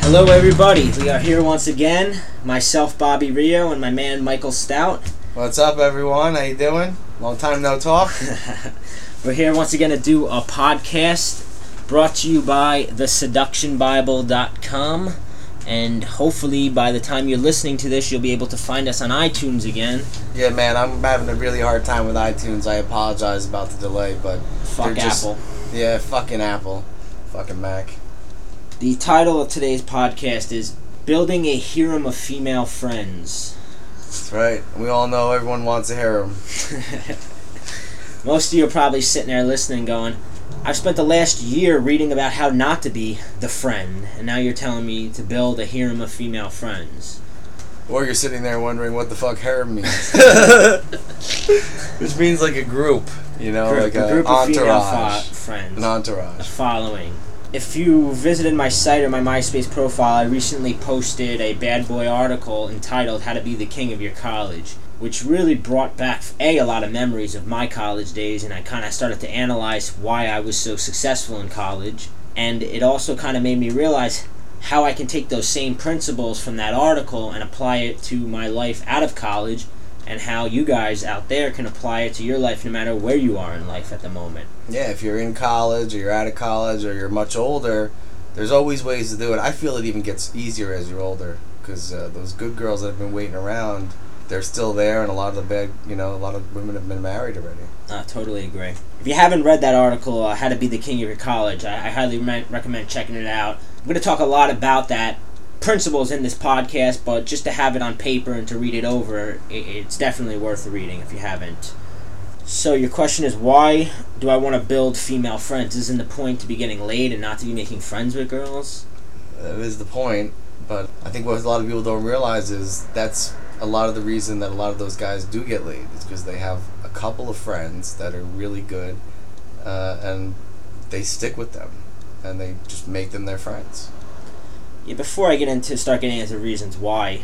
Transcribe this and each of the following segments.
Hello everybody, we are here once again, myself Bobby Rio and my man Michael Stout. What's up everyone, how you doing? Long time no talk. We're here once again to do a podcast brought to you by theseductionbible.com, and hopefully by the time you're listening to this you'll be able to find us on iTunes again. Yeah man, I'm having a really hard time with iTunes. I apologize about the delay, but Fuck Apple. Yeah, fucking Apple. Fucking Mac. The title of today's podcast is Building a Harem of Female Friends. That's right. We all know everyone wants a harem. Most of you are probably sitting there listening going, I've spent the last year reading about how not to be the friend, and now you're telling me to build a harem of female friends. Or you're sitting there wondering what the fuck harem means. Which means like a group, you know, like a group of entourage. female friends. An entourage. A following. If you visited my site or my MySpace profile, I recently posted a bad boy article entitled How to Be the King of Your College, which really brought back, a lot of memories of my college days, and I kind of started to analyze why I was so successful in college, and it also kind of made me realize how I can take those same principles from that article and apply it to my life out of college, and how you guys out there can apply it to your life no matter where you are in life at the moment. Yeah, if you're in college, or you're out of college, or you're much older, there's always ways to do it. I feel it even gets easier as you're older, because those good girls that have been waiting around, they're still there, and a lot of the bad, a lot of women have been married already. I totally agree. If you haven't read that article, How to Be the King of Your College, I highly recommend checking it out. I'm going to talk a lot about that principles in this podcast, but just to have it on paper and to read it over, it's definitely worth reading if you haven't. So your question is, why do I want to build female friends? Isn't the point to be getting laid and not to be making friends with girls? That is the point, but I think what a lot of people don't realize is that's a lot of the reason that a lot of those guys do get laid, is because they have a couple of friends that are really good, and they stick with them, and they just make them their friends. Yeah, before I start getting into reasons why,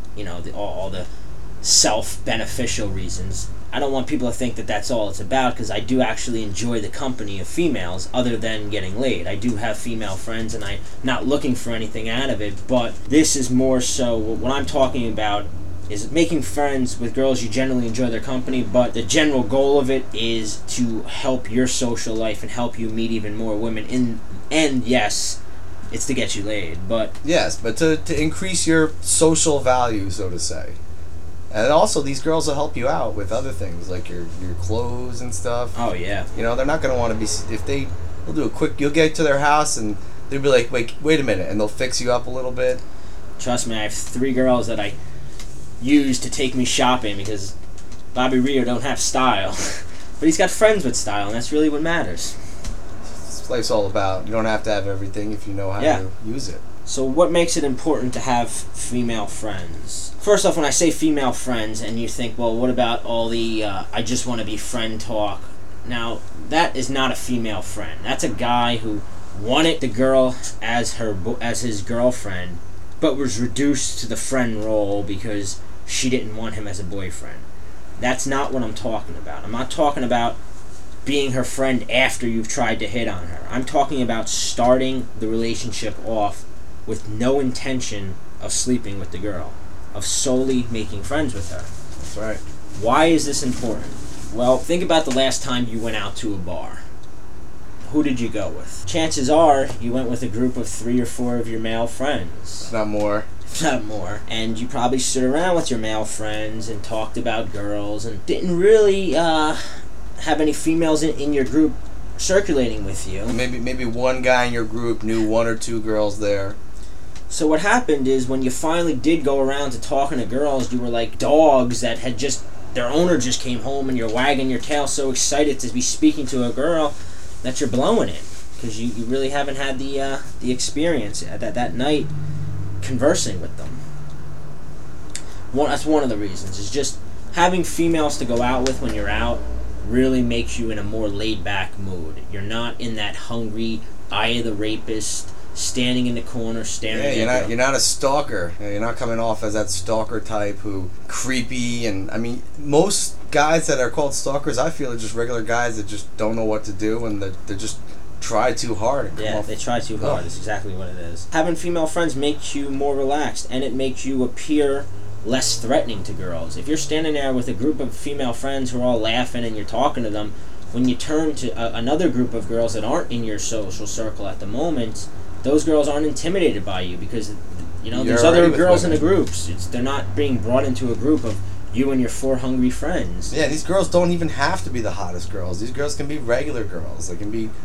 all the self-beneficial reasons, I don't want people to think that that's all it's about, because I do actually enjoy the company of females other than getting laid. I do have female friends, and I'm not looking for anything out of it, but this is more so what I'm talking about is making friends with girls you generally enjoy their company, but the general goal of it is to help your social life and help you meet even more women. And yes, it's to get you laid, but... Yes, but to increase your social value, so to say. And also, these girls will help you out with other things, like your clothes and stuff. Oh, yeah. They're not going to want to be... They'll do a quick... You'll get to their house, and they'll be like, wait a minute, and they'll fix you up a little bit. Trust me, I have 3 girls that I use to take me shopping, because Bobby Rio don't have style. But he's got friends with style, and that's really what matters. Life's all about. You don't have to have everything if you know how to use it. So what makes it important to have female friends? First off, when I say female friends and you think, well, what about all the I just want to be friend talk? Now, that is not a female friend. That's a guy who wanted the girl as his girlfriend, but was reduced to the friend role because she didn't want him as a boyfriend. That's not what I'm talking about. I'm not talking about being her friend after you've tried to hit on her. I'm talking about starting the relationship off with no intention of sleeping with the girl, of solely making friends with her. That's right. Why is this important? Well, think about the last time you went out to a bar. Who did you go with? Chances are you went with a group of 3 or 4 of your male friends. Not more. Not more. And you probably stood around with your male friends and talked about girls and didn't really have any females in your group circulating with you. Maybe one guy in your group knew 1 or 2 girls there. So what happened is when you finally did go around to talking to girls, you were like dogs that had their owner just came home, and you're wagging your tail so excited to be speaking to a girl that you're blowing it, because you really haven't had the experience that night conversing with them. That's one of the reasons, is just having females to go out with when you're out really makes you in a more laid-back mood. You're not in that hungry, eye of the rapist, standing in the corner, staring at you. You're not a stalker. You're not coming off as that stalker type who creepy. And I mean, most guys that are called stalkers, I feel, are just regular guys that just don't know what to do, and they're just try too hard. And Yeah, they try too hard. That's exactly what it is. Having female friends makes you more relaxed, and it makes you appear less threatening to girls. If you're standing there with a group of female friends who are all laughing and you're talking to them, when you turn to another group of girls that aren't in your social circle at the moment, those girls aren't intimidated by you because, you know, there's other girls in the groups. They're not being brought into a group of you and your 4 hungry friends. Yeah, these girls don't even have to be the hottest girls. These girls can be regular girls. They can be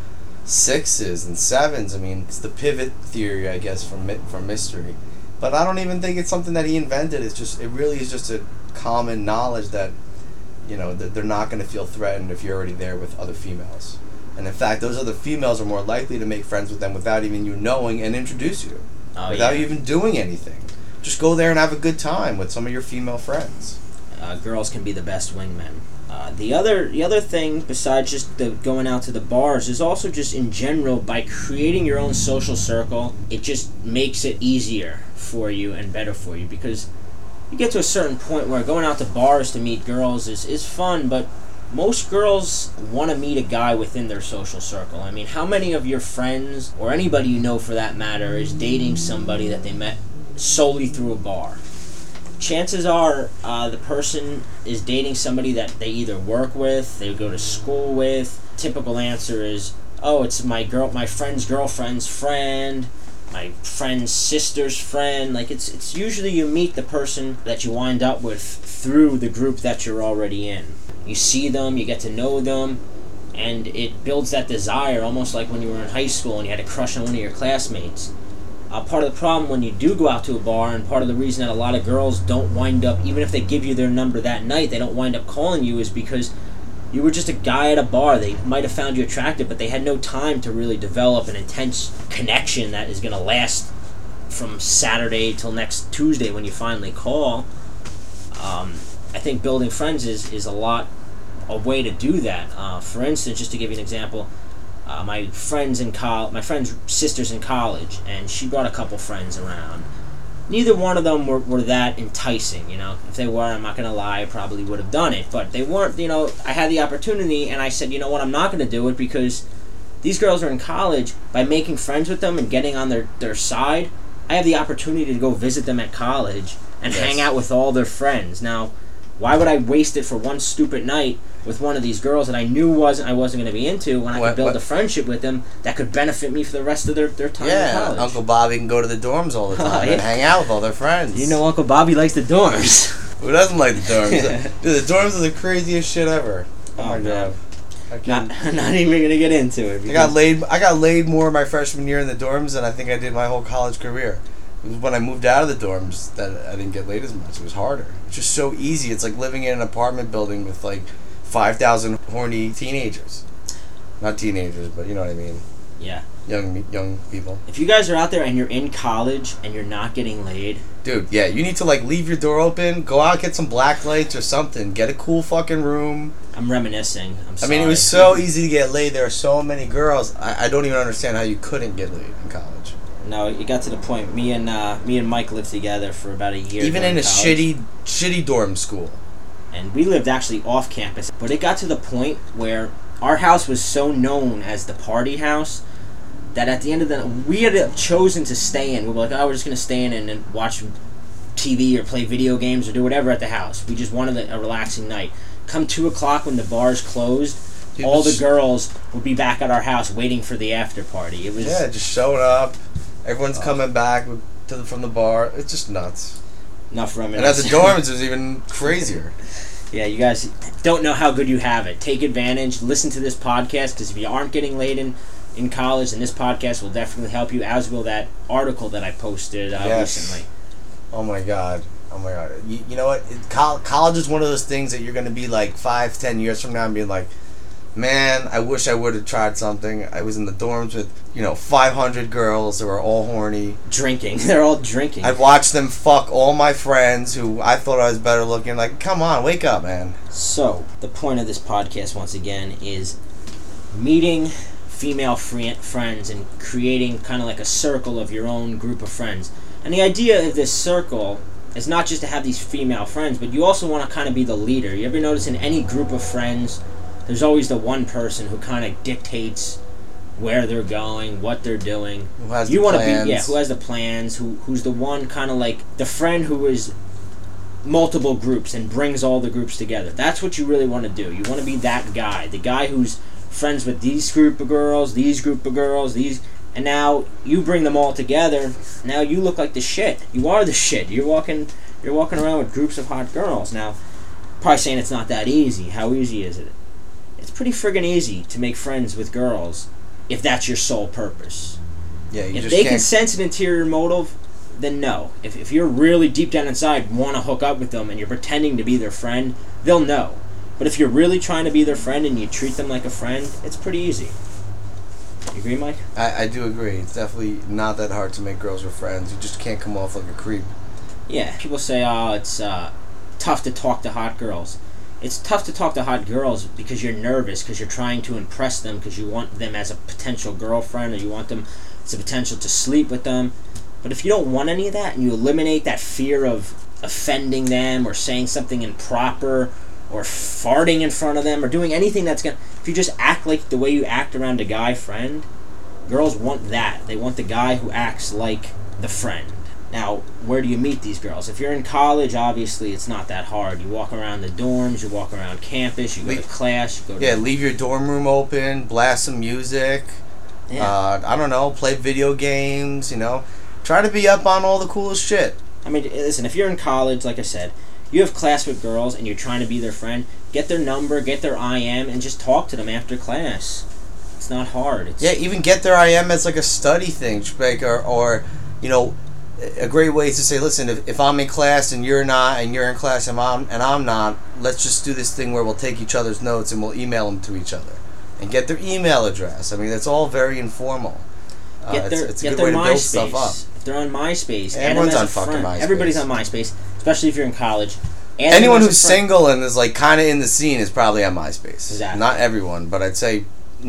6s and 7s. I mean, it's the pivot theory, I guess, from Mystery. But I don't even think it's something that he invented. It really is just a common knowledge that, you know, that they're not going to feel threatened if you're already there with other females. And in fact, those other females are more likely to make friends with them without even you knowing and introduce you. Without you even doing anything. Just go there and have a good time with some of your female friends. Girls can be the best wingmen. The other thing, besides just the going out to the bars, is also just in general, by creating your own social circle, it just makes it easier for you and better for you, because you get to a certain point where going out to bars to meet girls is fun, but most girls want to meet a guy within their social circle. I mean, how many of your friends, or anybody you know for that matter, is dating somebody that they met solely through a bar? Chances are the person is dating somebody that they either work with, they go to school with. Typical answer is, oh, it's my friend's girlfriend's friend, my friend's sister's friend. Like, it's usually you meet the person that you wind up with through the group that you're already in. You see them, you get to know them, and it builds that desire, almost like when you were in high school and you had a crush on one of your classmates. Part of the problem when you do go out to a bar, and part of the reason that a lot of girls don't wind up, even if they give you their number that night, they don't wind up calling you, is because you were just a guy at a bar. They might have found you attractive, but they had no time to really develop an intense connection that is going to last from Saturday till next Tuesday when you finally call. I think building friends is a way to do that. For instance, just to give you an example, my friend's sister's in college, and she brought a couple friends around. Neither one of them were that enticing, you know. If they were, I'm not going to lie, I probably would have done it. But they weren't, you know. I had the opportunity, and I said, you know what, I'm not going to do it because these girls are in college. By making friends with them and getting on their side, I have the opportunity to go visit them at college and hang out with all their friends. Now, why would I waste it for one stupid night with one of these girls that I knew I wasn't going to be into, when I could build a friendship with them that could benefit me for the rest of their time in college? Yeah, Uncle Bobby can go to the dorms all the time and hang out with all their friends. You know Uncle Bobby likes the dorms. Who doesn't like the dorms? Dude, the dorms are the craziest shit ever. Oh my god. Not even going to get into it. I got laid more my freshman year in the dorms than I think I did my whole college career. It was when I moved out of the dorms that I didn't get laid as much. It was harder. It's just so easy. It's like living in an apartment building with like 5,000 horny teenagers. Not teenagers, but you know what I mean. Yeah. Young people. If you guys are out there and you're in college and you're not getting laid, dude, yeah, you need to like leave your door open, go out, get some black lights or something, get a cool fucking room. I'm reminiscing. I'm sorry. I mean, it was so easy to get laid. There are so many girls. I don't even understand how you couldn't get laid in college. No, it got to the point. Me and Mike lived together for about a year. Even in a shitty dorm school. And we lived actually off campus. But it got to the point where our house was so known as the party house that at the end of the night, we had chosen to stay in. We were like, oh, we're just going to stay in and watch TV or play video games or do whatever at the house. We just wanted a relaxing night. Come 2 o'clock when the bars closed, all the girls would be back at our house waiting for the after party. It was just showing up. Everyone's coming back from the bar. It's just nuts. Enough reminiscing. And at the dorms, it was even crazier. Yeah, you guys don't know how good you have it. Take advantage. Listen to this podcast, because if you aren't getting laid in college, then this podcast will definitely help you, as will that article that I posted recently. Oh my god. You know what? College is one of those things that you're going to be like 5-10 years from now and be like, man, I wish I would have tried something. I was in the dorms with, 500 girls that were all horny. Drinking. They're all drinking. I'd watch them fuck all my friends who I thought I was better looking. Like, come on, wake up, man. So, the point of this podcast, once again, is meeting female friends and creating kind of like a circle of your own group of friends. And the idea of this circle is not just to have these female friends, but you also want to kind of be the leader. You ever notice in any group of friends, there's always the one person who kind of dictates where they're going, what they're doing. Who has You the want to plans? be, yeah, who has the plans, who's the one kind of like the friend who is multiple groups and brings all the groups together. That's what you really want to do. You want to be that guy, the guy who's friends with these group of girls, and now you bring them all together. Now you look like the shit. You are the shit. You're walking around with groups of hot girls. Now, probably saying it's not that easy. How easy is it? It's pretty friggin' easy to make friends with girls if that's your sole purpose. Yeah, you if just they can't. can sense an interior motive, then no. If you're really deep down inside want to hook up with them and you're pretending to be their friend, they'll know. But if you're really trying to be their friend and you treat them like a friend, it's pretty easy. You agree, Mike? I do agree. It's definitely not that hard to make girls your friends. You just can't come off like a creep. Yeah. People say, oh, it's tough to talk to hot girls. It's tough to talk to hot girls because you're nervous, because you're trying to impress them, because you want them as a potential girlfriend, or you want them as a potential to sleep with them. But if you don't want any of that and you eliminate that fear of offending them or saying something improper or farting in front of them or doing anything that's going to... If you just act like the way you act around a guy friend, girls want that. They want the guy who acts like the friend. Now, where do you meet these girls? If you're in college, obviously it's not that hard. You walk around the dorms, you walk around campus, you go to class, you go to... Yeah, leave your dorm room open, blast some music. Yeah. I don't know, play video games, Try to be up on all the coolest shit. I mean, listen, if you're in college, like I said, you have class with girls and you're trying to be their friend, get their number, get their IM, and just talk to them after class. It's not hard. Yeah, even get their IM as like a study thing, or a great way is to say, listen, if I'm in class and you're not, and you're in class and I'm not, let's just do this thing where we'll take each other's notes and we'll email them to each other. And get their email address. I mean, that's all very informal. It's a good way to build stuff up. If they're on MySpace, everyone's add them on as a fucking friend. MySpace. Everybody's on MySpace, especially if you're in college. Anyone who's single and is like kind of in the scene is probably on MySpace. Exactly. Not everyone, but I'd say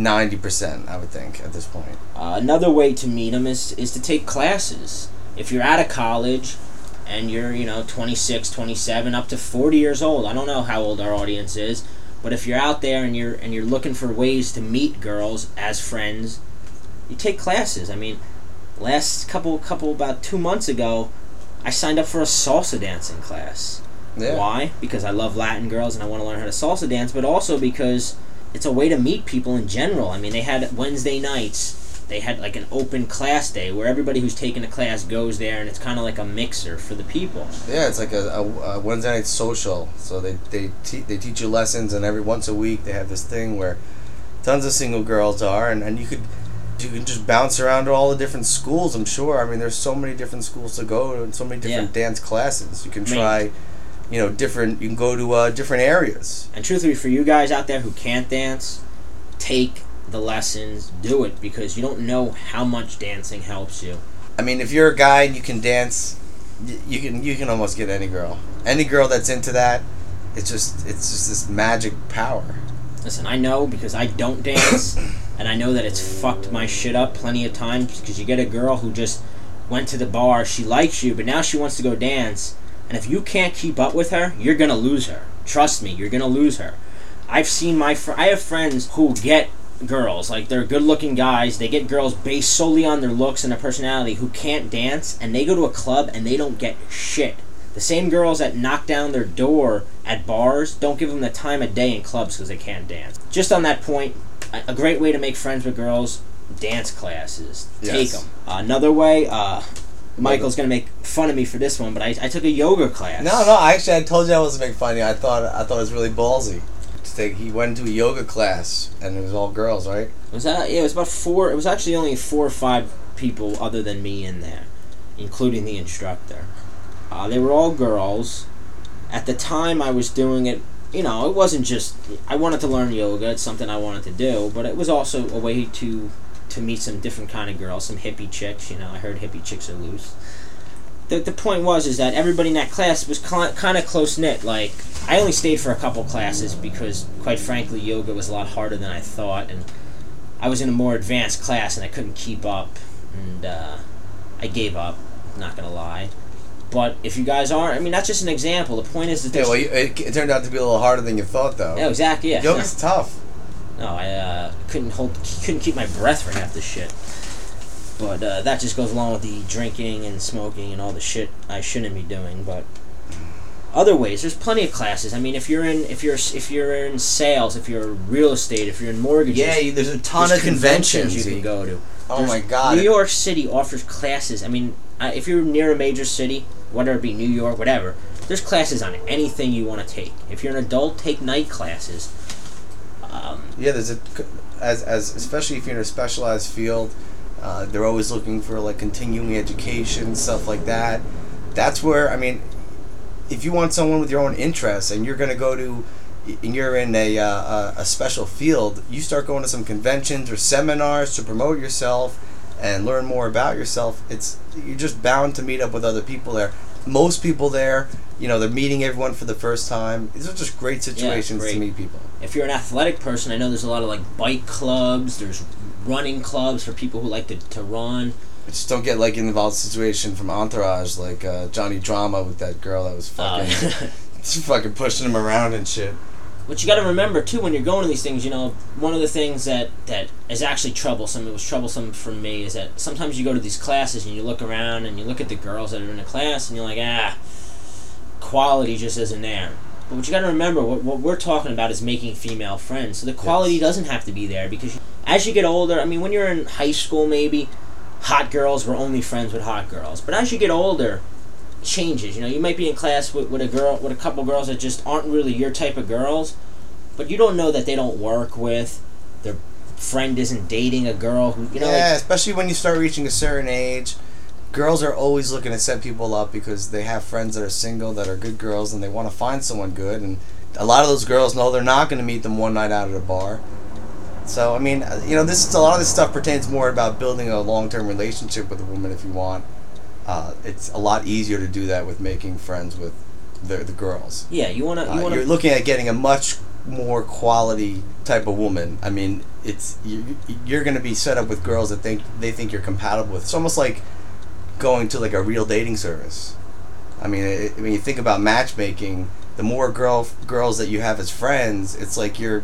90%, I would think, at this point. Another way to meet them is to take classes. If you're out of college and you're, 26, 27, up to 40 years old, I don't know how old our audience is, but if you're out there and you're looking for ways to meet girls as friends, you take classes. I mean, last about 2 months ago, I signed up for a salsa dancing class. Yeah. Why? Because I love Latin girls and I want to learn how to salsa dance, but also because it's a way to meet people in general. I mean, they had Wednesday nights, they had like an open class day where everybody who's taking a class goes there, and it's kind of like a mixer for the people. Yeah, it's like a Wednesday night social. So they teach you lessons, and once a week they have this thing where tons of single girls are, and you can just bounce around to all the different schools. I'm sure. I mean, there's so many different schools to go to, and so many different dance classes. You can try, different. You can go to different areas. And truthfully, for you guys out there who can't dance, take the lessons, do it, because you don't know how much dancing helps you. I mean, if you're a guy and you can dance, you can almost get any girl that's into that. It's just this magic power. Listen, I know because I don't dance, and I know that it's fucked my shit up plenty of times, because you get a girl who just went to the bar, she likes you, but now she wants to go dance, and if you can't keep up with her, you're gonna lose her. Trust me, you're gonna lose her. I've seen I have friends who get girls, like they're good-looking guys, they get girls based solely on their looks and their personality who can't dance, and they go to a club and they don't get shit. The same girls that knock down their door at bars don't give them the time of day in clubs because they can't dance. Just on that point, a great way to make friends with girls, dance classes. Yes. Take them. Another way, Michael's going to make fun of me for this one, but I took a yoga class. No, actually, I told you I wasn't making fun of you. I thought it was really ballsy. He went to a yoga class, and it was all girls, right? It was about 4. It was actually only 4 or 5 people other than me in there, including the instructor. They were all girls. At the time I was doing it, it wasn't just... I wanted to learn yoga. It's something I wanted to do, but it was also a way to meet some different kind of girls, some hippie chicks. I heard hippie chicks are loose. The point is that everybody in that class was kind of close-knit. Like, I only stayed for a couple classes because, quite frankly, yoga was a lot harder than I thought, and I was in a more advanced class and I couldn't keep up, and I gave up, not gonna lie. But if you guys aren't, that's just an example. The point is that it turned out to be a little harder than you thought, though. Yeah, exactly, yeah. Yoga's tough. No, I couldn't keep my breath for half the shit. But that just goes along with the drinking and smoking and all the shit I shouldn't be doing. But other ways, there's plenty of classes. I mean, if you're in sales, if you're in real estate, if you're in mortgages, there's a ton of conventions you can go to. My God, New York City offers classes. I mean, if you're near a major city, whether it be New York, whatever, there's classes on anything you want to take. If you're an adult, take night classes. There's especially if you're in a specialized field, they're always looking for like continuing education, stuff like that. That's where, I mean, if you want someone with your own interests and you're going to go to, and you're in a special field, you start going to some conventions or seminars to promote yourself and learn more about yourself. You're just bound to meet up with other people there. Most people there, they're meeting everyone for the first time. These are just great situations to meet people. If you're an athletic person, I know there's a lot of like bike clubs, there's running clubs for people who like to run. I just don't get like involved in a situation from Entourage, like Johnny Drama with that girl that was fucking, fucking pushing him around and shit. But you got to remember too, when you're going to these things, one of the things that is actually troublesome, it was troublesome for me, is that sometimes you go to these classes and you look around and you look at the girls that are in the class and you're like, quality just isn't there. But what you got to remember, what we're talking about is making female friends. So the quality doesn't have to be there, because as you get older, I mean, when you're in high school, maybe hot girls were only friends with hot girls. But as you get older, it changes. You might be in class with a couple girls that just aren't really your type of girls, but you don't know that they don't work with, their friend isn't dating a girl who, especially when you start reaching a certain age. Girls are always looking to set people up because they have friends that are single, that are good girls, and they want to find someone good. And a lot of those girls know they're not going to meet them one night out at a bar. So, I mean, a lot of this stuff pertains more about building a long-term relationship with a woman if you want. It's a lot easier to do that with making friends with the girls. Yeah, you're looking at getting a much more quality type of woman. I mean, you're going to be set up with girls that they think you're compatible with. It's almost like going to like a real dating service. I mean, when you think about matchmaking, the more girls that you have as friends, it's like you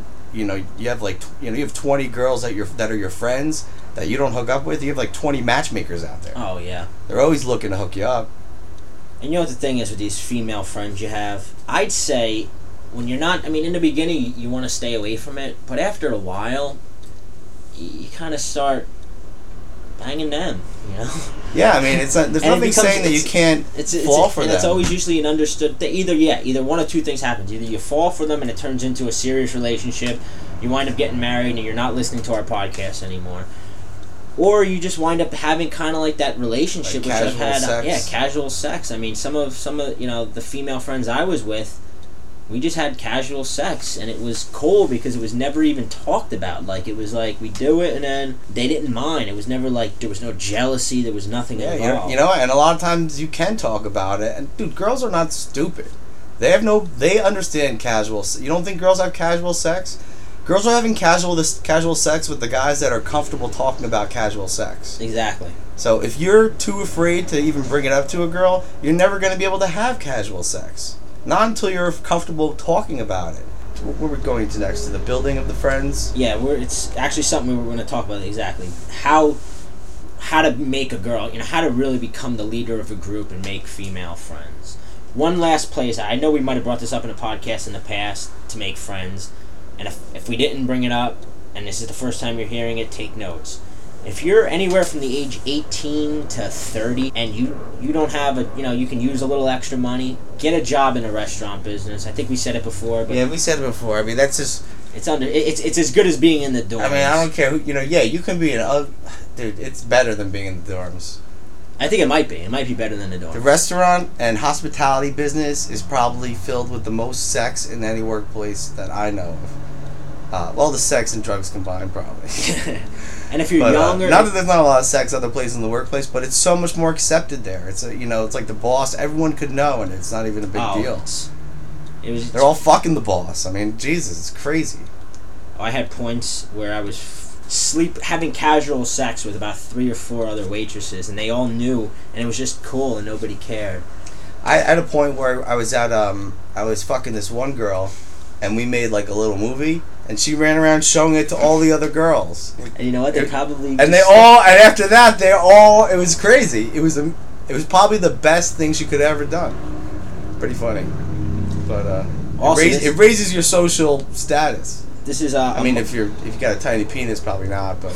have 20 girls that are your friends that you don't hook up with. You have like 20 matchmakers out there. Oh yeah, they're always looking to hook you up. And you know what the thing is with these female friends you have? I'd say when you're not, I mean, in the beginning you want to stay away from it, but after a while, you kind of start banging them, Yeah, I mean, there's nothing saying that you can't fall for them. And it's always usually an understood thing. Either one of two things happens. Either you fall for them and it turns into a serious relationship, you wind up getting married and you're not listening to our podcast anymore, or you just wind up having kind of like that relationship like which I've had. Sex. Casual sex. I mean, some of the female friends I was with, we just had casual sex, and it was cool because it was never even talked about. Like, it was like we do it, and then they didn't mind. It was never like there was no jealousy. There was nothing involved. And a lot of times you can talk about it. And dude, girls are not stupid. They understand casual. You don't think girls have casual sex? Girls are having casual sex with the guys that are comfortable talking about casual sex. Exactly. So if you're too afraid to even bring it up to a girl, you're never going to be able to have casual sex. Not until you're comfortable talking about it. Where are we going to next? To the building of the friends? Yeah, it's actually something we were going to talk about exactly. How to make a girl, how to really become the leader of a group and make female friends. One last place, I know we might have brought this up in a podcast in the past, to make friends. And if we didn't bring it up, and this is the first time you're hearing it, take notes. If you're anywhere from the age 18 to 30 and you don't have you can use a little extra money, get a job in a restaurant business. I think we said it before. But yeah, we said it before. I mean, that's just... It's as good as being in the dorms. I mean, I don't care who, you can be dude, it's better than being in the dorms. I think it might be. It might be better than the dorms. The restaurant and hospitality business is probably filled with the most sex in any workplace that I know of. Well, the sex and drugs combined, probably. And if you're younger, not that there's not a lot of sex other places in the workplace, but it's so much more accepted there. It's it's like the boss. Everyone could know, and it's not even a big deal. They're all fucking the boss. I mean, Jesus, it's crazy. I had points where I was having casual sex with about 3 or 4 other waitresses, and they all knew, and it was just cool, and nobody cared. I had a point where I was fucking this one girl, and we made like a little movie. and she ran around showing it to all the other girls. And you know what? They probably And after that, it was crazy. It was probably the best thing she could have ever done. Pretty funny, but also, it raises your social status. This is I mean, if you got a tiny penis, probably not, but.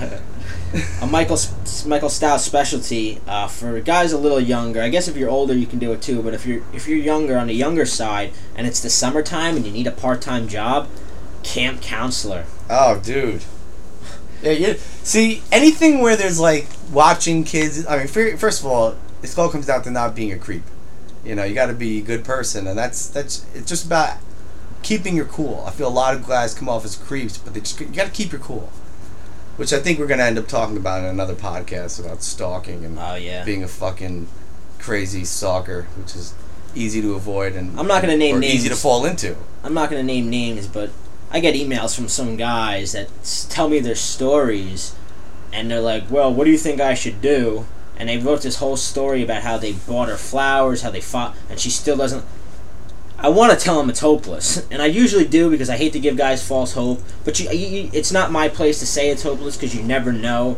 A Michael Stout specialty for guys a little younger. I guess if you're older, you can do it too. But if you're younger, on the younger side, and it's the summertime and you need a part-time job, camp counselor. Oh, dude. Yeah. See, anything where there's like watching kids. I mean, first of all, it all comes down to not being a creep. You know, you got to be a good person, and that's it's just about keeping your cool. I feel a lot of guys come off as creeps, but you got to keep your cool. Which I think we're going to end up talking about in another podcast about stalking and being a fucking crazy stalker, which is easy to avoid and I'm not going to name names. Easy to fall into. I'm not going to name names, but I get emails from some guys that tell me their stories, and they're like, well, what do you think I should do? And they wrote this whole story about how they bought her flowers, how they fought, and she still doesn't... I want to tell them it's hopeless, and I usually do because I hate to give guys false hope. But it's not my place to say it's hopeless because you never know.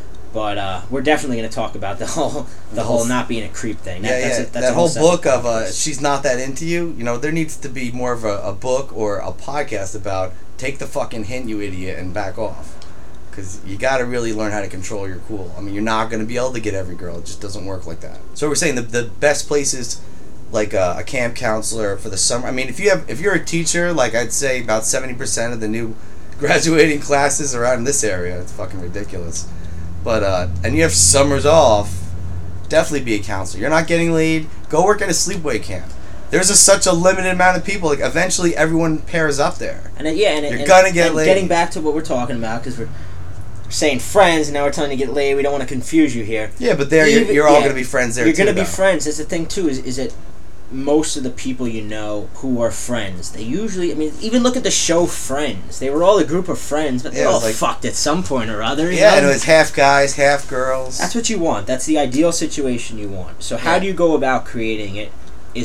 But we're definitely going to talk about the whole not being a creep thing. That's that whole book of She's Not That Into You. You know, there needs to be more of a book or a podcast about take the fucking hint, you idiot, and back off. Because you got to really learn how to control your cool. I mean, you're not going to be able to get every girl. It just doesn't work like that. So we're saying the best places. Like a camp counselor for the summer. I mean, if you're a teacher, like I'd say about 70% of the new graduating classes are out in this area. It's fucking ridiculous. But and you have summers off, definitely be a counselor. You're not getting laid, go work at a sleepaway camp. There's such a limited amount of people. Like eventually, everyone pairs up there. You're gonna get laid. Getting back to what we're talking about, because we're saying friends, and now we're telling you to get laid. We don't want to confuse you here. Yeah, but there you're all gonna be friends there. You're gonna be friends. That's the thing too. Is that most of the people you know who are friends, they usually, I mean, even look at the show Friends. They were all a group of friends, but they all fucked at some point or other. Yeah, and it was half guys, half girls. That's what you want. That's the ideal situation you want. So how do you go about creating it?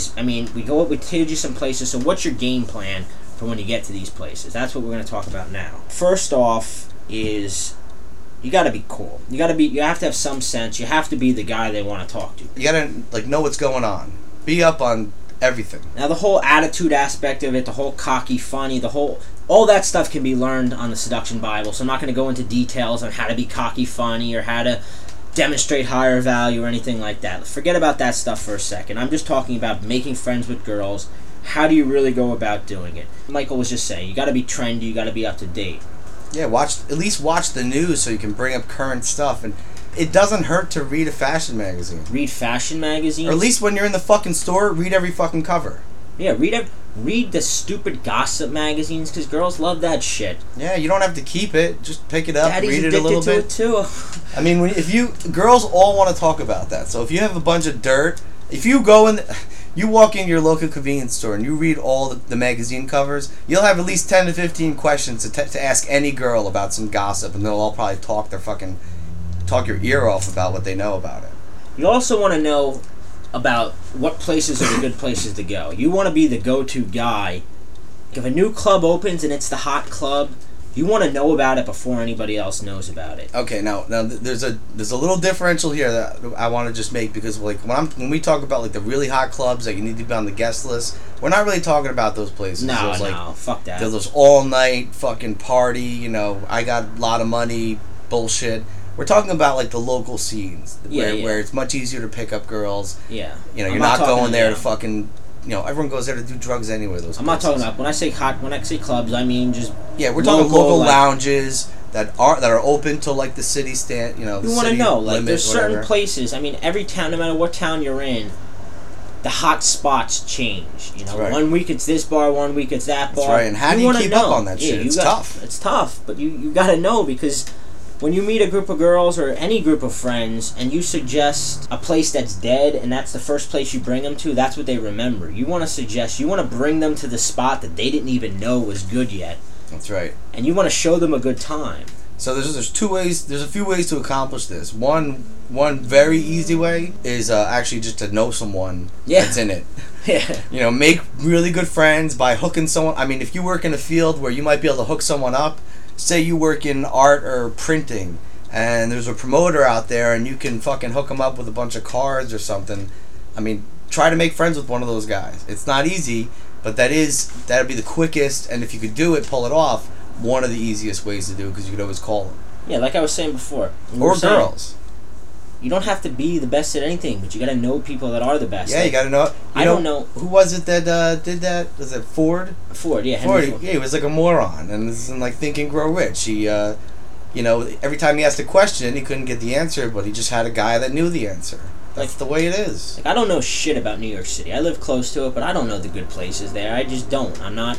We told you some places, so what's your game plan for when you get to these places? That's what we're going to talk about now. First off is you got to be cool. You have to have some sense. You have to be the guy they want to talk to. You got to know what's going on. Be up on everything. Now the whole attitude aspect of it, the whole cocky, funny, all that stuff can be learned on the Seduction Bible. So I'm not going to go into details on how to be cocky, funny, or how to demonstrate higher value or anything like that. Forget about that stuff for a second. I'm just talking about making friends with girls. How do you really go about doing it? Michael was just saying, you got to be trendy, you got to be up to date. Yeah, at least watch the news so you can bring up current stuff. And it doesn't hurt to read a fashion magazine. Read fashion magazines? Or at least when you're in the fucking store, read every fucking cover. Yeah, read the stupid gossip magazines, because girls love that shit. Yeah, you don't have to keep it. Just pick it up, Daddy's read it a little bit. Daddy's addicted to it, too. I mean, girls all want to talk about that. So if you have a bunch of dirt, if you you walk in your local convenience store and you read all the magazine covers, you'll have at least 10 to 15 questions to ask any girl about some gossip, and they'll all probably talk your ear off about what they know about it. You also want to know about what places are the good places to go. You want to be the go-to guy. If a new club opens and it's the hot club, you want to know about it before anybody else knows about it. Okay, now there's a little differential here that I want to just make, because like when we talk about like the really hot clubs that you need to be on the guest list, we're not really talking about those places. No, fuck that. There's those all night fucking party, I got a lot of money bullshit. We're talking about like the local scenes where it's much easier to pick up girls. Yeah. You're not going there to fucking. Everyone goes there to do drugs anyway. I'm not talking about when I say clubs. I mean just we're talking local lounges that are open to like the city stand. You want to know like there's certain places. I mean every town, no matter what town you're in, the hot spots change. Right. 1 week it's this bar, 1 week it's that bar. That's right. And how do you keep up on that shit? It's tough. It's tough, but you got to know, because when you meet a group of girls or any group of friends and you suggest a place that's dead and that's the first place you bring them to, that's what they remember. You want to bring them to the spot that they didn't even know was good yet. That's right. And you want to show them a good time. So there's two ways. There's a few ways to accomplish this. One very easy way is actually just to know someone that's in it. Yeah. You know, make really good friends by hooking someone. I mean, if you work in a field where you might be able to hook someone up, say you work in art or printing, and there's a promoter out there, and you can fucking hook them up with a bunch of cards or something. I mean, try to make friends with one of those guys. It's not easy, but that'd be the quickest, and if you could do it, pull it off, one of the easiest ways to do it, because you could always call them. Yeah, like I was saying before. Or girls. You don't have to be the best at anything, but you got to know people that are the best. Yeah, like, you got to know. I don't know. Who was it that did that? Was it Ford? Ford, yeah. Ford. Ford. Yeah, he was like a moron, and this is in like Think and Grow Rich. He, you know, every time he asked a question, he couldn't get the answer, but he just had a guy that knew the answer. That's the way it is. Like, I don't know shit about New York City. I live close to it, but I don't know the good places there. I just don't. I'm not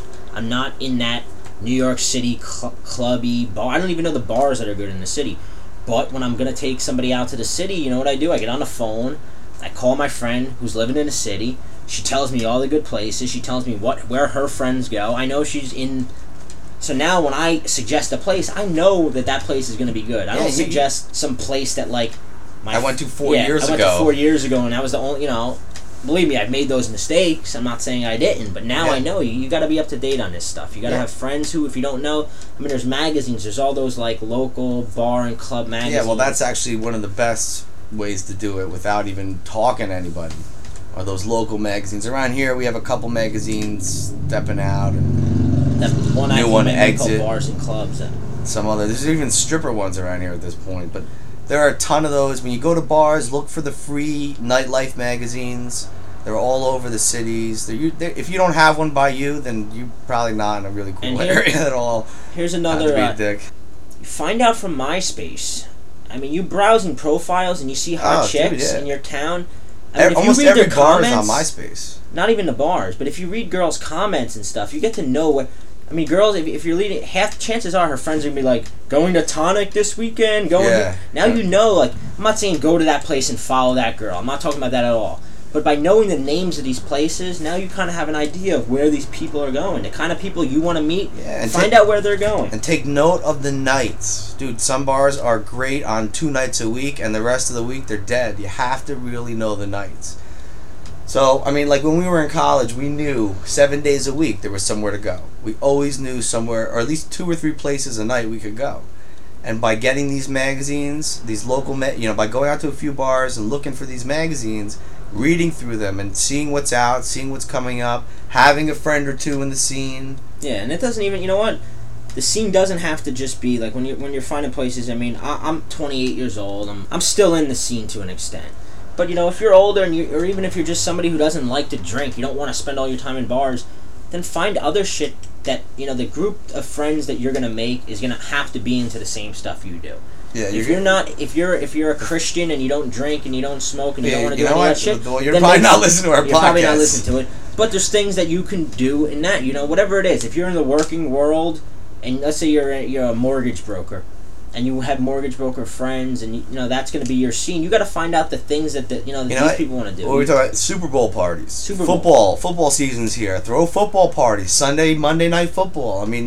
in that New York City clubby bar. I don't even know the bars that are good in the city. But when I'm going to take somebody out to the city, you know what I do? I get on the phone, I call my friend who's living in the city. She tells me all the good places. She tells me where her friends go. I know she's in... So now when I suggest a place, I know that place is going to be good. I don't suggest some place that, like... I went to 4 years ago. I went to 4 years ago, and that was the only... You know, believe me, I've made those mistakes. I'm not saying I didn't, but now I know you got to be up to date on this stuff. You got to have friends who, if you don't know, I mean, there's magazines. There's all those like local bar and club magazines. Yeah, well, that's actually one of the best ways to do it without even talking to anybody. Are those local magazines around here? We have a couple magazines stepping out, and that one new one Exit. Called Bars and Clubs. Some other. There's even stripper ones around here at this point, but. There are a ton of those. When you go to bars, look for the free nightlife magazines. They're all over the cities. If you don't have one by you, then you're probably not in a really cool area at all. Here's another... Not to be a dick. Find out from MySpace. I mean, you browsing profiles and you see hot chicks in your town. I mean, almost every bar is on MySpace. Not even the bars, but if you read girls' comments and stuff, you get to know what... I mean, girls, if you're leading, chances are her friends are going to be like, going to Tonic this weekend, Now you know, like, I'm not saying go to that place and follow that girl. I'm not talking about that at all. But by knowing the names of these places, now you kind of have an idea of where these people are going, the kind of people you want to meet, and find out where they're going. And take note of the nights. Dude, some bars are great on 2 nights a week, and the rest of the week they're dead. You have to really know the nights. So, I mean, like when we were in college, we knew 7 days a week there was somewhere to go. We always knew somewhere, or at least 2 or 3 places a night we could go. And by getting these magazines, these local, by going out to a few bars and looking for these magazines, reading through them and seeing what's out, seeing what's coming up, having a friend or two in the scene. Yeah, and it doesn't even, you know what? The scene doesn't have to just be like when you're finding places. I mean, I'm 28 years old. I'm still in the scene to an extent. But, you know, if you're older or even if you're just somebody who doesn't like to drink, you don't want to spend all your time in bars, then find other shit that, you know, the group of friends that you're going to make is going to have to be into the same stuff you do. Yeah, if you're a Christian and you don't drink and you don't smoke and you don't want to do any of that shit, well, you're probably not listening to our podcast. You're probably not listening to it. But there's things that you can do in that, you know, whatever it is. If you're in the working world and let's say you're a mortgage broker, and you have mortgage broker friends, and you know that's going to be your scene. You got to find out the things that these people want to do. Well, we're talking about Super Bowl parties, football season's here. Throw football parties, Sunday, Monday night football. I mean,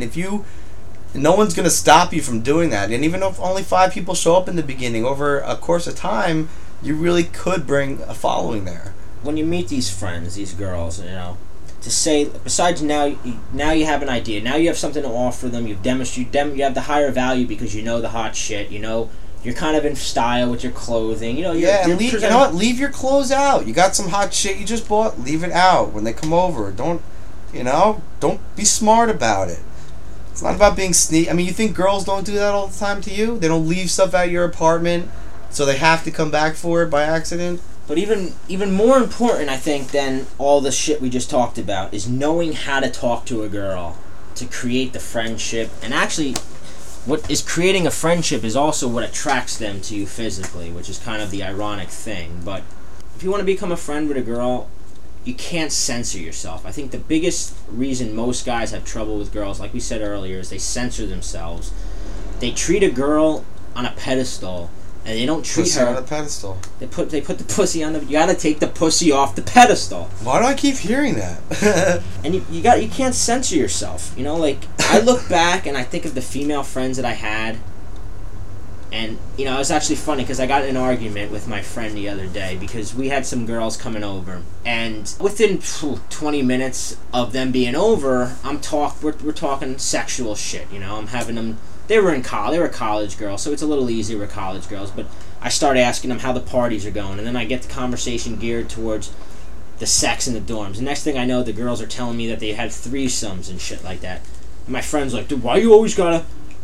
no one's going to stop you from doing that. And even if only 5 people show up in the beginning, over a course of time, you really could bring a following there. When you meet these friends, these girls, you know, to say, besides now you have an idea. Now you have something to offer them. You've demonstrated, you have the higher value because you know the hot shit. You know, you're kind of in style with your clothing. You know, you know what? Leave your clothes out. You got some hot shit you just bought. Leave it out when they come over. Don't be smart about it. It's not about being sneaky. I mean, you think girls don't do that all the time to you? They don't leave stuff at your apartment, so they have to come back for it by accident. But even more important, I think, than all the shit we just talked about is knowing how to talk to a girl to create the friendship. And actually, what is creating a friendship is also what attracts them to you physically, which is kind of the ironic thing. But if you want to become a friend with a girl, you can't censor yourself. I think the biggest reason most guys have trouble with girls, like we said earlier, is they censor themselves. They treat a girl on a pedestal, and they don't treat her on a pedestal. They put the pussy on the. You gotta take the pussy off the pedestal. Why do I keep hearing that? And you can't censor yourself. You know, like I look back and I think of the female friends that I had. And, you know, it was actually funny because I got in an argument with my friend the other day because we had some girls coming over. And within 20 minutes of them being over, we're talking sexual shit, you know. I'm having them, they were college girls, so it's a little easier with college girls. But I start asking them how the parties are going, and then I get the conversation geared towards the sex in the dorms. The next thing I know, the girls are telling me that they had threesomes and shit like that. And my friend's like, dude, why you always gotta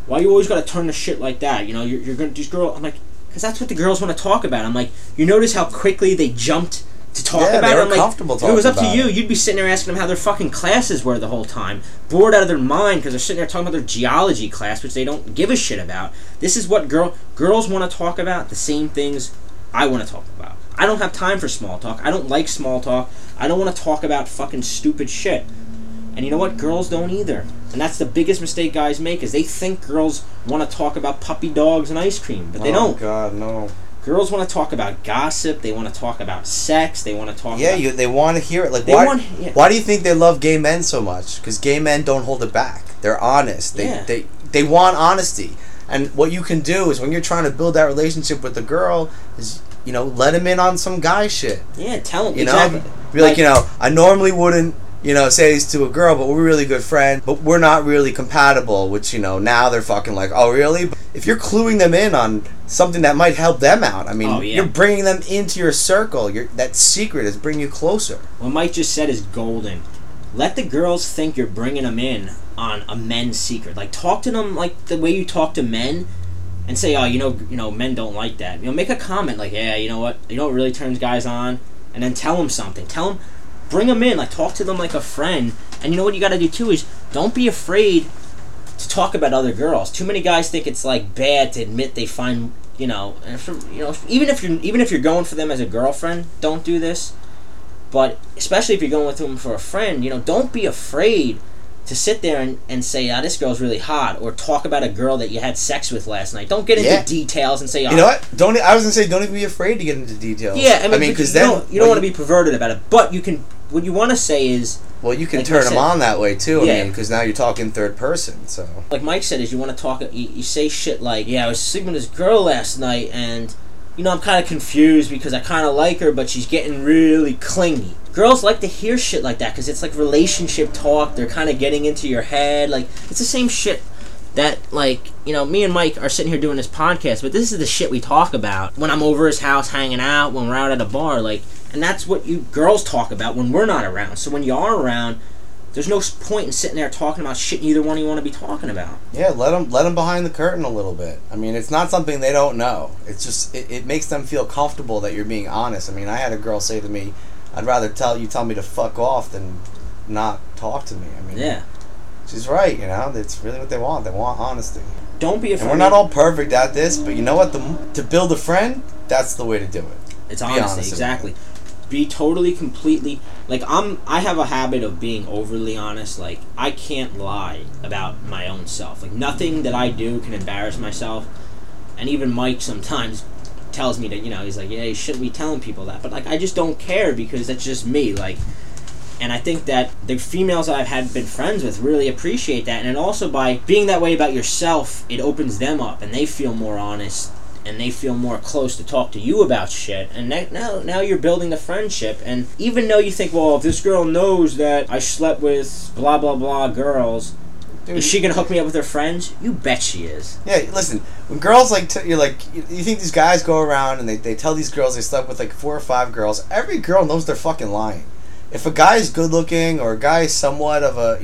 turn the shit like that? You know, you're gonna these girls. I'm like, because that's what the girls want to talk about. I'm like, you notice how quickly they jumped to talk about they it? were I'm like, comfortable if it was up talking to you, about it. you'd be sitting there asking them how their fucking classes were the whole time, bored out of their mind because they're sitting there talking about their geology class, which they don't give a shit about. This is what girls want to talk about, the same things I want to talk about. I don't have time for small talk. I don't like small talk. I don't want to talk about fucking stupid shit. And you know what? Girls don't either. And that's the biggest mistake guys make, is they think girls want to talk about puppy dogs and ice cream, but they don't. Oh, God, no. Girls want to talk about gossip. They want to talk about sex. They want to talk about... they want to hear it. Like, They why, want- yeah. why do you think they love gay men so much? Because gay men don't hold it back. They're honest. They want honesty. And what you can do is, when you're trying to build that relationship with the girl, is, you know, let him in on some guy shit. Yeah, tell them. You know? Exactly. Be like, you know, I normally wouldn't, you know, say this to a girl, but we're really good friends, but we're not really compatible, which, you know, now they're fucking like, oh, really? But if you're cluing them in on something that might help them out, I mean, Oh, yeah. you're bringing them into your circle. That secret is bringing you closer. What Mike just said is golden. Let the girls think you're bringing them in on a men's secret. Like, talk to them like the way you talk to men, and say, oh, you know, men don't like that. You know, make a comment like, yeah, you know what really turns guys on, and then tell them something. Tell them, bring them in, like, talk to them like a friend. And you know what you got to do too is, don't be afraid to talk about other girls. Too many guys think it's like bad to admit they find, you know, even if you're going for them as a girlfriend, don't do this. But especially if you're going with them for a friend, you know, don't be afraid to sit there and say, ah, this girl's really hot, or talk about a girl that you had sex with last night. Don't get into details and say, oh, You know what? Don't even be afraid to get into details. Yeah, I mean, because you then don't want to be perverted about it. But you can. What you want to say is, well, you can like turn I them said- on that way too. Yeah. I mean, because now you're talking third person. So like Mike said, is you want to talk. You say shit like, yeah, I was sleeping with this girl last night, and you know, I'm kind of confused because I kind of like her, but she's getting really clingy. Girls like to hear shit like that because it's like relationship talk. They're kind of getting into your head. Like, it's the same shit that, like, you know, me and Mike are sitting here doing this podcast, but this is the shit we talk about when I'm over his house hanging out, when we're out at a bar, like, and that's what you girls talk about when we're not around. So when you are around, there's no point in sitting there talking about shit neither one of you want to be talking about. yeah, let them behind the curtain a little bit. I mean, it's not something they don't know. It's just it makes them feel comfortable that you're being honest. I mean, I had a girl say to me, "I'd rather tell me to fuck off than not talk to me." I mean, Yeah. she's right. You know, that's really what they want. They want honesty. Don't be afraid. And we're not all perfect at this, but you know what? To build a friend, that's the way to do it. It's Be honesty, honest about exactly. Be totally, completely, like, I have a habit of being overly honest. Like, I can't lie about my own self. Like, nothing that I do can embarrass myself. And even Mike sometimes tells me that, you know, he's like, yeah, you shouldn't be telling people that. But, like, I just don't care because that's just me. Like, and I think that the females that I've been friends with really appreciate that. And also by being that way about yourself, it opens them up and they feel more honest. And they feel more close to talk to you about shit. And now you're building the friendship. And even though you think, well, if this girl knows that I slept with blah, blah, blah girls, Dude, is she going to hook me up with her friends? You bet she is. Yeah, listen, when girls you're like, you think these guys go around and they tell these girls they slept with like 4 or 5 girls. Every girl knows they're fucking lying. If a guy is good looking or a guy is somewhat of a,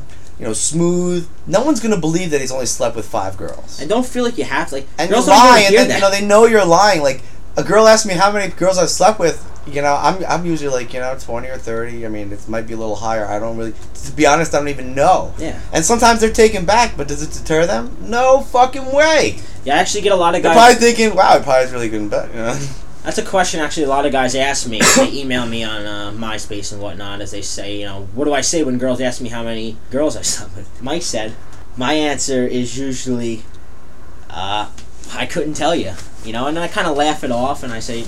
smooth, no one's gonna believe that he's only slept with 5 girls. And don't feel like you have to, like, And girls you're don't lying, want to hear and then, that. they know you're lying. Like, a girl asks me how many girls I've slept with, I'm usually like, 20 or 30. I mean, it might be a little higher. I don't really, to be honest, I don't even know. Yeah. And sometimes they're taken back, but does it deter them? No fucking way. You actually get a lot of They're guys. probably thinking, wow, he probably is really good in bed, That's a question actually a lot of guys ask me. They email me on MySpace and whatnot as they say, what do I say when girls ask me how many girls I slept with? Mike said, my answer is usually, I couldn't tell you. And I kind of laugh it off and I say,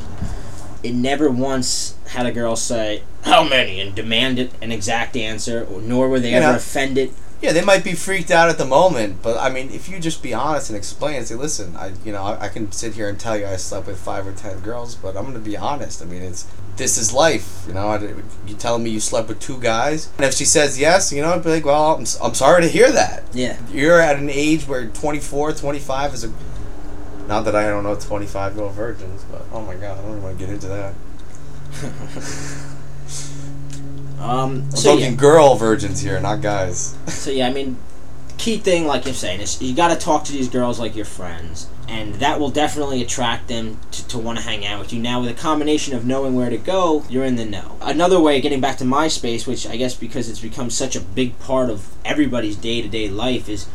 it never once had a girl say, how many, and demanded an exact answer, nor were they ever offended Yeah, they might be freaked out at the moment, but I mean, if you just be honest and explain and say, listen, I can sit here and tell you I slept with 5 or 10 girls, but I'm going to be honest. I mean, this is life, you telling me you slept with 2 guys? And if she says yes, I'd be like, well, I'm sorry to hear that. Yeah. You're at an age where 24, 25 is not that I don't know 25-year-old virgins, but oh my god, I don't even want to get into that. I'm talking girl virgins here, not guys. So yeah, I mean, key thing, like you're saying, is you got to talk to these girls like your friends, and that will definitely attract them to want to hang out with you. Now, with a combination of knowing where to go, you're in the know. Another way, getting back to MySpace, which I guess because it's become such a big part of everybody's day-to-day life, is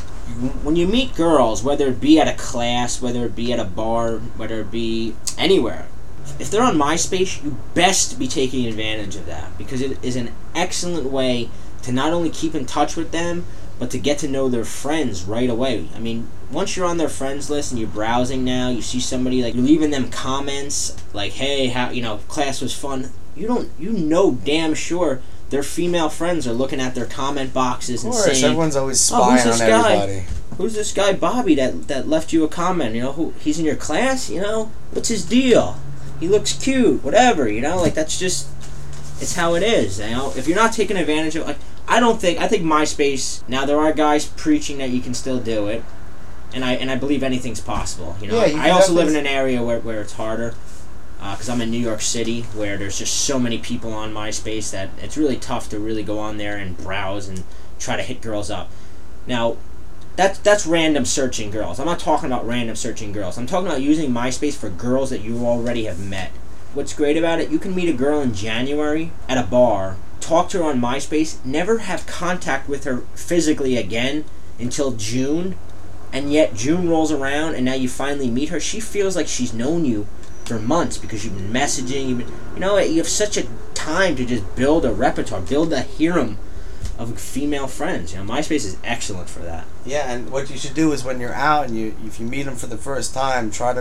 when you meet girls, whether it be at a class, whether it be at a bar, whether it be anywhere, if they're on MySpace, you best be taking advantage of that, because it is an excellent way to not only keep in touch with them, but to get to know their friends right away. I mean, once you're on their friends list and you're browsing now, you see somebody, like, you're leaving them comments like, hey, class was fun. You know damn sure their female friends are looking at their comment boxes and saying, everyone's always spying on everybody. Who's this guy Bobby that left you a comment? He's in your class? What's his deal? He looks cute, whatever, that's just, it's how it is, if you're not taking advantage of, I think MySpace, now there are guys preaching that you can still do it, and I believe anything's possible, I also live in an area where it's harder, because I'm in New York City, where there's just so many people on MySpace that it's really tough to really go on there and browse and try to hit girls up. Now, that's random searching girls. I'm not talking about random searching girls. I'm talking about using MySpace for girls that you already have met. What's great about it, you can meet a girl in January at a bar, talk to her on MySpace, never have contact with her physically again until June, and yet June rolls around and now you finally meet her. She feels like she's known you for months because you've been messaging. You have such a time to just build a repertoire, build a harem of female friends. MySpace is excellent for that. Yeah, and what you should do is when you're out and if you meet them for the first time, try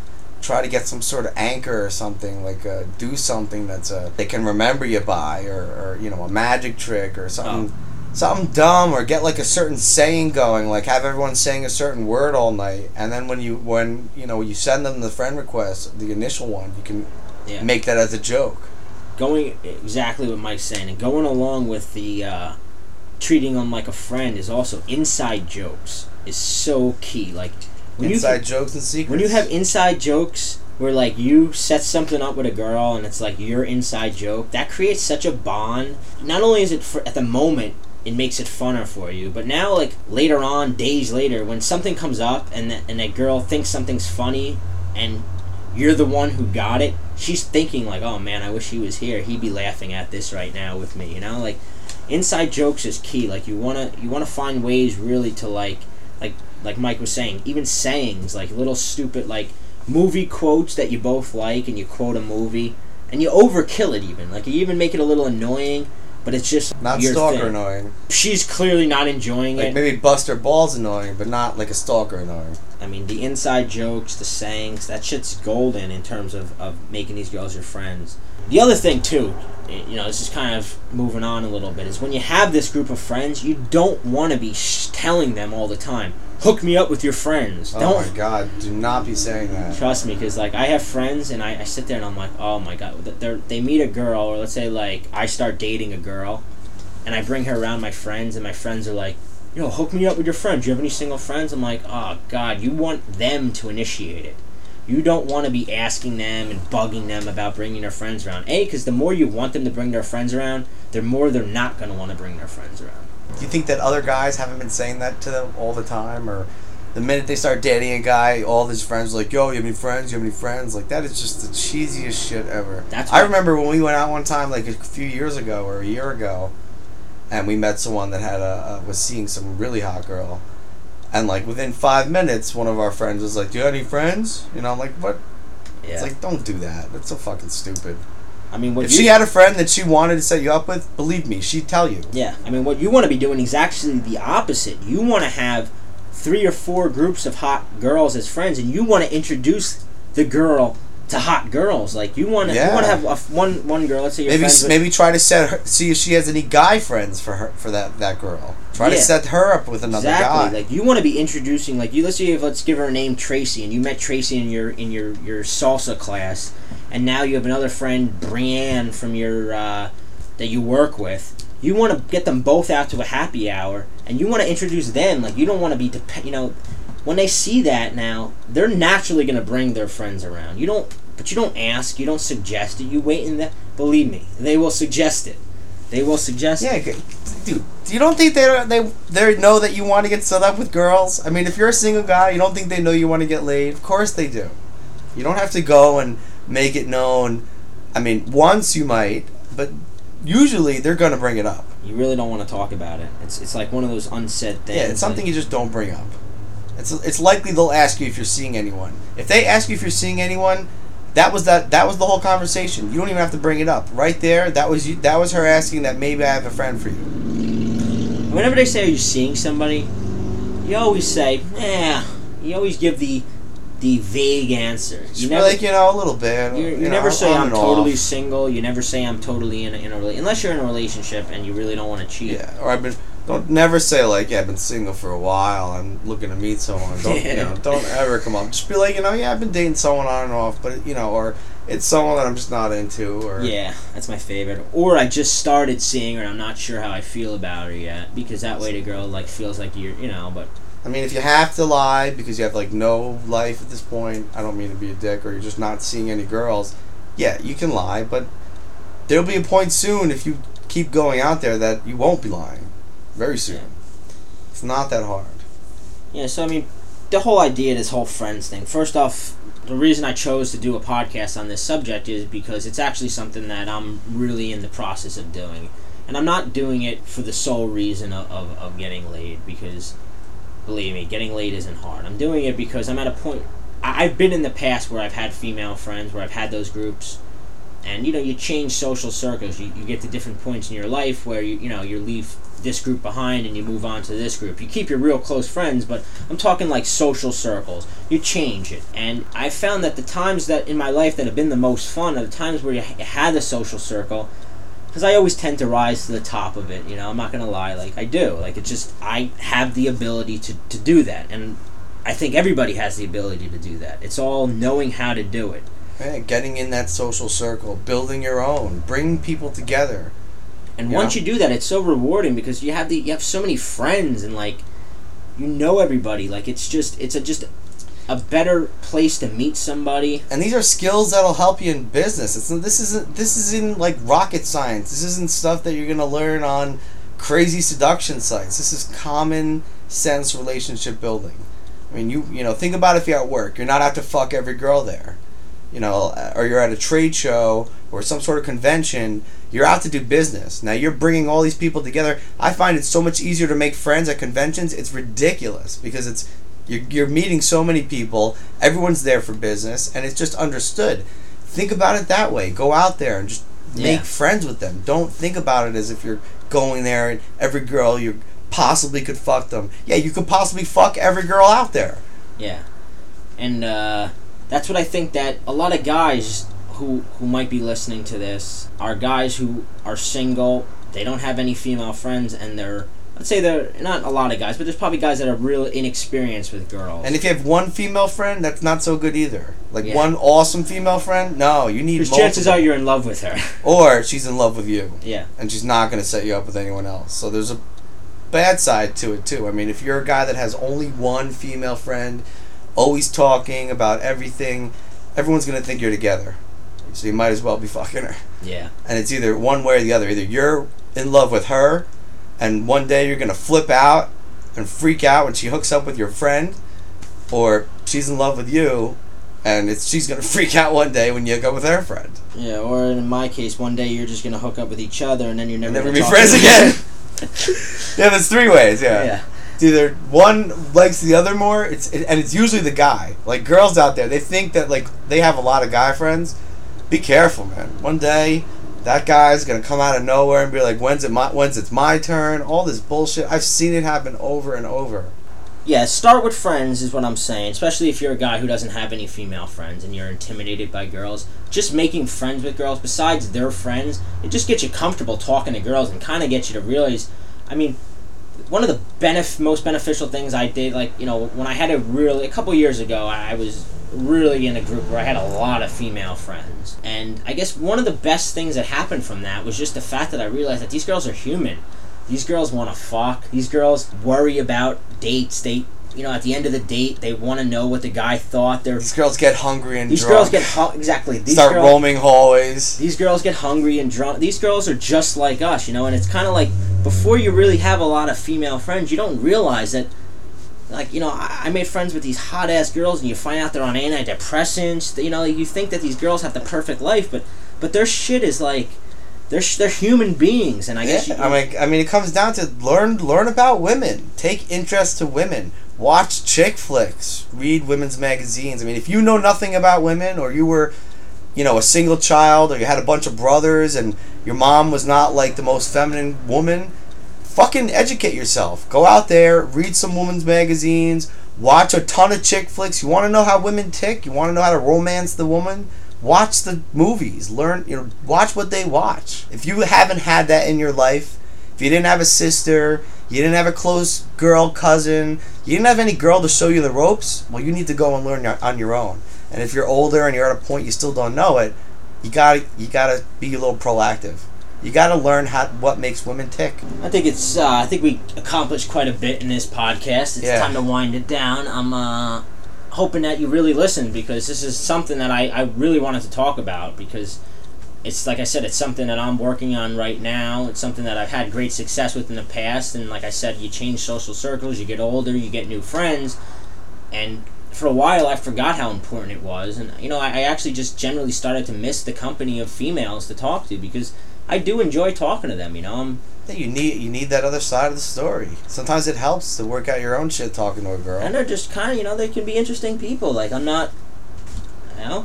to get some sort of anchor or something, like do something that's they can remember you by, or a magic trick or something. Something dumb, or get like a certain saying going, like have everyone saying a certain word all night, and then when you send them the friend request, the initial one, you can make that as a joke. Going exactly what Mike's saying, and going along with the treating them like a friend is also inside jokes is so key. Like inside jokes and secrets. When you have inside jokes where like you set something up with a girl and it's like your inside joke, that creates such a bond. Not only is it at the moment, it makes it funner for you, but now like later on, days later, when something comes up and that girl thinks something's funny and you're the one who got it, she's thinking like, oh man, I wish he was here, he'd be laughing at this right now with me. Like inside jokes is key. Like you wanna find ways really to like Mike was saying, even sayings, like little stupid like movie quotes that you both like, and you quote a movie and you overkill it, even like you even make it a little annoying, but it's just not your stalker thing. Annoying. She's clearly not enjoying like it. Maybe Buster Balls annoying, but not like a stalker annoying. I mean, the inside jokes, the sayings, that shit's golden in terms of making these girls your friends. The other thing, too, this is kind of moving on a little bit, is when you have this group of friends, you don't want to be telling them all the time, hook me up with your friends. Oh my God, do not be saying that. Trust me, because like I have friends and I sit there and I'm like, oh my God, they meet a girl, or let's say like I start dating a girl and I bring her around my friends and my friends are like, hook me up with your friends. Do you have any single friends? I'm like, oh God, you want them to initiate it. You don't want to be asking them and bugging them about bringing their friends around. Because the more you want them to bring their friends around, the more they're not going to want to bring their friends around. Do you think that other guys haven't been saying that to them all the time? Or the minute they start dating a guy, all his friends are like, yo, you have any friends? You have any friends? Like, that is just the cheesiest shit ever. I remember when we went out one time, like a few years ago or a year ago, and we met someone that had was seeing some really hot girl. And like within 5 minutes, one of our friends was like, do you have any friends? I'm like, what? Yeah. It's like, don't do that. That's so fucking stupid. I mean, if she had a friend that she wanted to set you up with, believe me, she'd tell you. Yeah, I mean, what you want to be doing is actually the opposite. You want to have 3 or 4 groups of hot girls as friends, and you want to introduce the girl to hot girls. Like you want to have one girl. Let's say you're friends with, maybe try to see if she has any guy friends for that girl. Try to set her up with another guy. Like you want to be introducing. Like you let's give her a name Tracy, and you met Tracy in your salsa class, and now you have another friend Brianne from your that you work with. You want to get them both out to a happy hour, and you want to introduce them. Like you don't want to be when they see that now, they're naturally going to bring their friends around. You don't ask, you don't suggest it. You wait and believe me, they will suggest it. They will suggest it. Yeah, dude. You don't think they know that you want to get set up with girls? I mean, if you're a single guy, you don't think they know you want to get laid? Of course they do. You don't have to go and make it known. I mean, once you might, but usually they're going to bring it up. You really don't want to talk about it. It's like one of those unsaid things. Yeah, it's something you just don't bring up. It's likely they'll ask you if you're seeing anyone. If they ask you if you're seeing anyone, that was the whole conversation. You don't even have to bring it up. Right there, that was her asking that maybe I have a friend for you. Whenever they say, are you seeing somebody, you always say, you always give the vague answer. You never, a little bit. You never say I'm totally single. You never say I'm totally in a relationship. Unless you're in a relationship and you really don't want to cheat. Yeah, or don't never say I've been single for a while. I'm looking to meet someone. Don't ever come up. Just be like, I've been dating someone on and off, but or it's someone that I'm just not into. Or yeah, that's my favorite. Or I just started seeing her and I'm not sure how I feel about her yet, because that way the girl feels like you're but. I mean, if you have to lie because you have no life at this point, I don't mean to be a dick, or you're just not seeing any girls, yeah, you can lie, but there'll be a point soon if you keep going out there that you won't be lying. Very soon. Yeah. It's not that hard. Yeah, so I mean, the whole idea of this whole friends thing, first off, the reason I chose to do a podcast on this subject is because it's actually something that I'm really in the process of doing. And I'm not doing it for the sole reason of getting laid, because believe me, getting laid isn't hard. I'm doing it because I'm at a point. I've been in the past where I've had female friends, where I've had those groups, and you change social circles. You get to different points in your life where you leave this group behind and you move on to this group. You keep your real close friends, but I'm talking like social circles. You change it, and I found that the times that in my life that have been the most fun are the times where you had a social circle. Because I always tend to rise to the top of it, I'm not going to lie, I do. It's just, I have the ability to do that, and I think everybody has the ability to do that. It's all knowing how to do it. Yeah, getting in that social circle, building your own, bringing people together. And once you do that, it's so rewarding because you have so many friends and everybody. It's a better place to meet somebody. And these are skills that'll help you in business. This isn't like rocket science. This isn't stuff that you're gonna learn on crazy seduction sites. This is common sense relationship building. I mean, you think about if you're at work. You're not out to fuck every girl there, or you're at a trade show or some sort of convention. You're out to do business. Now you're bringing all these people together. I find it so much easier to make friends at conventions. It's ridiculous because you're meeting so many people. Everyone's there for business, and it's just understood. Think about it that way. Go out there and just make friends with them. Don't think about it as if you're going there and every girl you possibly could fuck them. Yeah, you could possibly fuck every girl out there. Yeah, and that's what I think that a lot of guys who might be listening to this are guys who are single. They don't have any female friends, and let's say they're not a lot of guys, but there's probably guys that are real inexperienced with girls. And if you have one female friend, that's not so good either. One awesome female friend, no, you need multiple. Chances are you're in love with her. Or she's in love with you. Yeah. And she's not going to set you up with anyone else. So there's a bad side to it, too. I mean, if you're a guy that has only one female friend, always talking about everything, everyone's going to think you're together. So you might as well be fucking her. Yeah. And it's either one way or the other. Either you're in love with her, and one day you're going to flip out and freak out when she hooks up with your friend, or she's in love with you, and she's going to freak out one day when you hook up with her friend. Yeah, or in my case, one day you're just going to hook up with each other, and then you're never be friends again. Yeah, there's three ways, yeah. It's either one likes the other more, and it's usually the guy. Girls out there, they think that, they have a lot of guy friends. Be careful, man. One day, that guy's gonna come out of nowhere and be like, "When's it's my turn?" All this bullshit. I've seen it happen over and over. Yeah, start with friends is what I'm saying, especially if you're a guy who doesn't have any female friends and you're intimidated by girls. Just making friends with girls, besides their friends, it just gets you comfortable talking to girls and kind of gets you to realize, I mean, one of the most beneficial things I did, like, you know, when I had a couple years ago, I was really in a group where I had a lot of female friends. And I guess one of the best things that happened from that was just the fact that I realized that these girls are human. These girls want to fuck. These girls worry about dates. They, you know, at the end of the date, they want to know what the guy thought. These girls get hungry and these drunk. Girls get exactly. Start roaming hallways. These girls get hungry and drunk. These girls are just like us, you know. And it's kind of like, before you really have a lot of female friends, you don't realize that, like, you know, I made friends with these hot ass girls, and you find out they're on antidepressants. You know, you think that these girls have the perfect life, but their shit is like, they're human beings, and I guess I mean, it comes down to learn about women, take interest to women, watch chick flicks, read women's magazines. I mean, if you know nothing about women, or you were, you know, a single child, or you had a bunch of brothers, and your mom was not like the most feminine woman, fucking educate yourself. Go out there, read some women's magazines, watch a ton of chick flicks. You want to know how women tick? You want to know how to romance the woman? Watch the movies. Learn, you know, watch what they watch. If you haven't had that in your life, if you didn't have a sister, you didn't have a close girl cousin, you didn't have any girl to show you the ropes, well, you need to go and learn on your own. And if you're older and you're at a point you still don't know it, you gotta be a little proactive. You gotta learn what makes women tick. I think we accomplished quite a bit in this podcast. It's time to wind it down. I'm hoping that you really listen, because this is something that I really wanted to talk about, because it's, like I said, it's something that I'm working on right now. It's something that I've had great success with in the past, and like I said, you change social circles, you get older, you get new friends, and for a while I forgot how important it was, and you know, I actually just generally started to miss the company of females to talk to, because I do enjoy talking to them, you know. You need that other side of the story. Sometimes it helps to work out your own shit talking to a girl. And they're just kind of, you know, they can be interesting people. Like, I'm not, you know.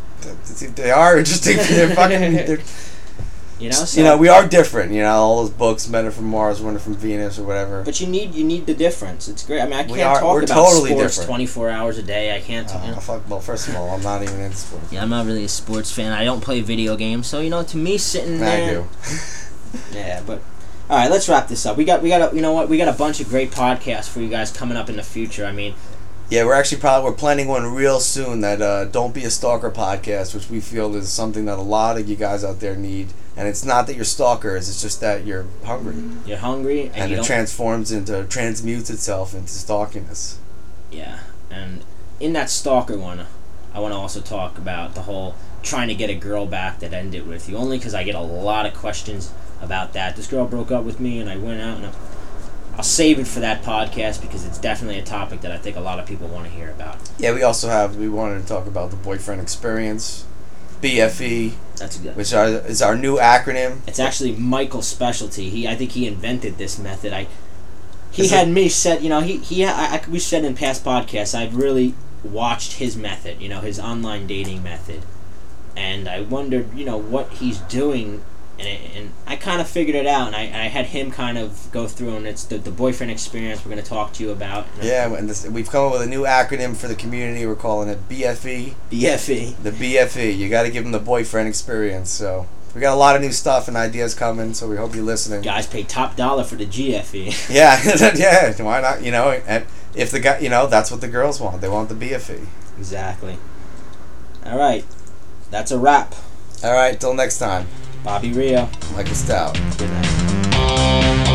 They are interesting. They're fucking. You know, so, you know, we are different. You know, all those books, Men Are From Mars, Women Are From Venus, or whatever. But you need the difference. It's great. I mean, I can't talk we're about totally sports different. 24 hours a day. I can't. You know. Fuck. Well, first of all, I'm not even into sports. Yeah, I'm not really a sports fan. I don't play video games, so you know, to me, sitting there. I do. Yeah, but all right, let's wrap this up. We got you know what? We got a bunch of great podcasts for you guys coming up in the future. I mean. Yeah, we're planning one real soon, that Don't Be a Stalker podcast, which we feel is something that a lot of you guys out there need. And it's not that you're stalkers, it's just that you're hungry. You're hungry, and it transmutes itself into stalkiness. Yeah, and in that stalker one, I want to also talk about the whole trying to get a girl back that ended with you, only because I get a lot of questions about that. This girl broke up with me, and I went out, and I'll save it for that podcast, because it's definitely a topic that I think a lot of people want to hear about. Yeah, we wanted to talk about the boyfriend experience, BFE. That's good. Which is our new acronym. It's actually Michael's specialty. I think he invented this method. He had me set. You know, we said in past podcasts, I've really watched his method. You know, his online dating method, and I wondered, you know, what he's doing. And I kind of figured it out, and I had him kind of go through, and it's the boyfriend experience we're going to talk to you about. Yeah, and we've come up with a new acronym for the community. We're calling it BFE. BFE. The BFE. You got to give them the boyfriend experience. So we got a lot of new stuff and ideas coming, so we hope you're listening. Guys pay top dollar for the GFE. Yeah, yeah. Why not? You know, and if the guy, you know, that's what the girls want. They want the BFE. Exactly. All right, that's a wrap. All right, till next time. Bobby Rio. Michael Stout. Good night.